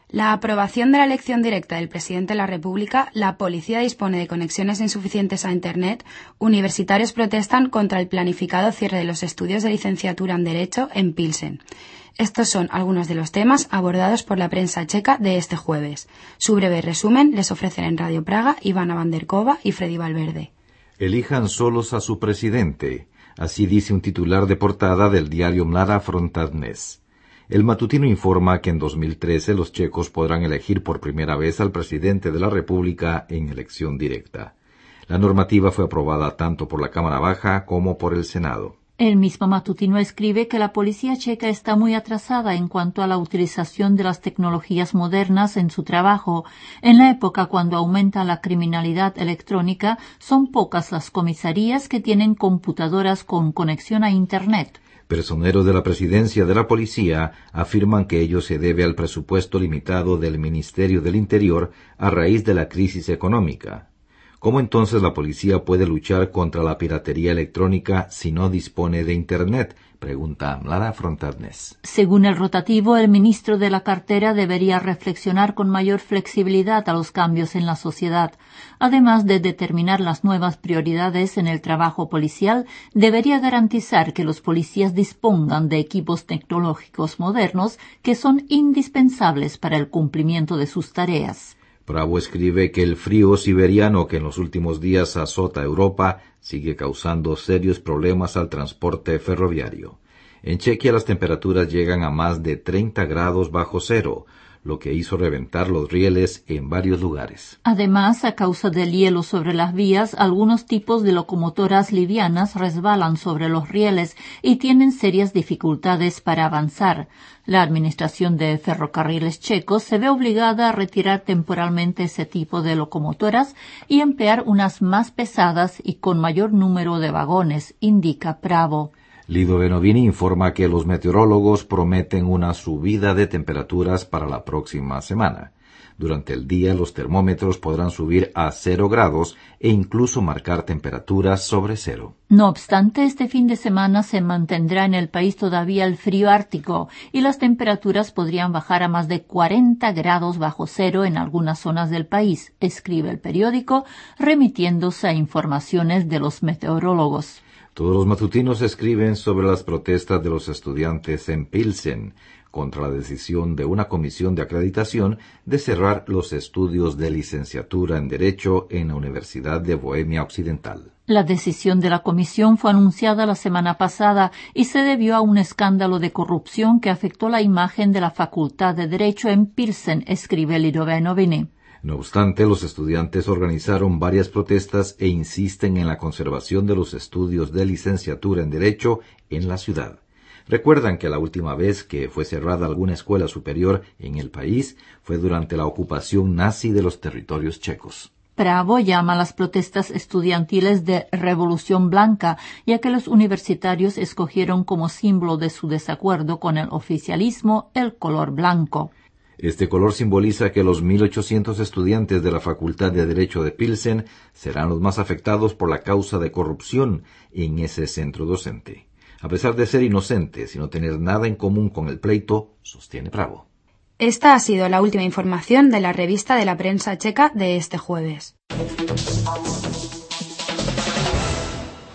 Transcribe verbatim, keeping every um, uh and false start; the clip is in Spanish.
La aprobación de la elección directa del presidente de la República, la policía dispone de conexiones insuficientes a Internet, universitarios protestan contra el planificado cierre de los estudios de licenciatura en Derecho en Pilsen. Estos son algunos de los temas abordados por la prensa checa de este jueves. Su breve resumen les ofrecen en Radio Praga Ivana Vanderkova y Freddy Valverde. Elijan solos a su presidente, así dice un titular de portada del diario Mladá Fronta Dnes. El matutino informa que en dos mil trece los checos podrán elegir por primera vez al presidente de la República en elección directa. La normativa fue aprobada tanto por la Cámara Baja como por el Senado. El mismo matutino escribe que la policía checa está muy atrasada en cuanto a la utilización de las tecnologías modernas en su trabajo. En la época cuando aumenta la criminalidad electrónica, son pocas las comisarías que tienen computadoras con conexión a Internet. Personeros de la presidencia de la policía afirman que ello se debe al presupuesto limitado del Ministerio del Interior a raíz de la crisis económica. ¿Cómo entonces la policía puede luchar contra la piratería electrónica si no dispone de Internet? Pregunta Mladá Fronta Dnes. Según el rotativo, el ministro de la cartera debería reflexionar con mayor flexibilidad a los cambios en la sociedad. Además de determinar las nuevas prioridades en el trabajo policial, debería garantizar que los policías dispongan de equipos tecnológicos modernos que son indispensables para el cumplimiento de sus tareas. Bravo escribe que el frío siberiano que en los últimos días azota Europa sigue causando serios problemas al transporte ferroviario. En Chequia las temperaturas llegan a más de treinta grados bajo cero, lo que hizo reventar los rieles en varios lugares. Además, a causa del hielo sobre las vías, algunos tipos de locomotoras livianas resbalan sobre los rieles y tienen serias dificultades para avanzar. La Administración de Ferrocarriles Checos se ve obligada a retirar temporalmente ese tipo de locomotoras y emplear unas más pesadas y con mayor número de vagones, indica Pravo. Lido Benovini informa que los meteorólogos prometen una subida de temperaturas para la próxima semana. Durante el día los termómetros podrán subir a cero grados e incluso marcar temperaturas sobre cero. No obstante, este fin de semana se mantendrá en el país todavía el frío ártico y las temperaturas podrían bajar a más de cuarenta grados bajo cero en algunas zonas del país, escribe el periódico, remitiéndose a informaciones de los meteorólogos. Todos los matutinos escriben sobre las protestas de los estudiantes en Pilsen contra la decisión de una comisión de acreditación de cerrar los estudios de licenciatura en Derecho en la Universidad de Bohemia Occidental. La decisión de la comisión fue anunciada la semana pasada y se debió a un escándalo de corrupción que afectó la imagen de la Facultad de Derecho en Pilsen, escribe Lido Benovini. No obstante, los estudiantes organizaron varias protestas e insisten en la conservación de los estudios de licenciatura en Derecho en la ciudad. Recuerdan que la última vez que fue cerrada alguna escuela superior en el país fue durante la ocupación nazi de los territorios checos. Pravo llama a las protestas estudiantiles de Revolución Blanca, ya que los universitarios escogieron como símbolo de su desacuerdo con el oficialismo el color blanco. Este color simboliza que los mil ochocientos estudiantes de la Facultad de Derecho de Pilsen serán los más afectados por la causa de corrupción en ese centro docente. A pesar de ser inocentes y no tener nada en común con el pleito, sostiene Pravo. Esta ha sido la última información de la revista de la prensa checa de este jueves.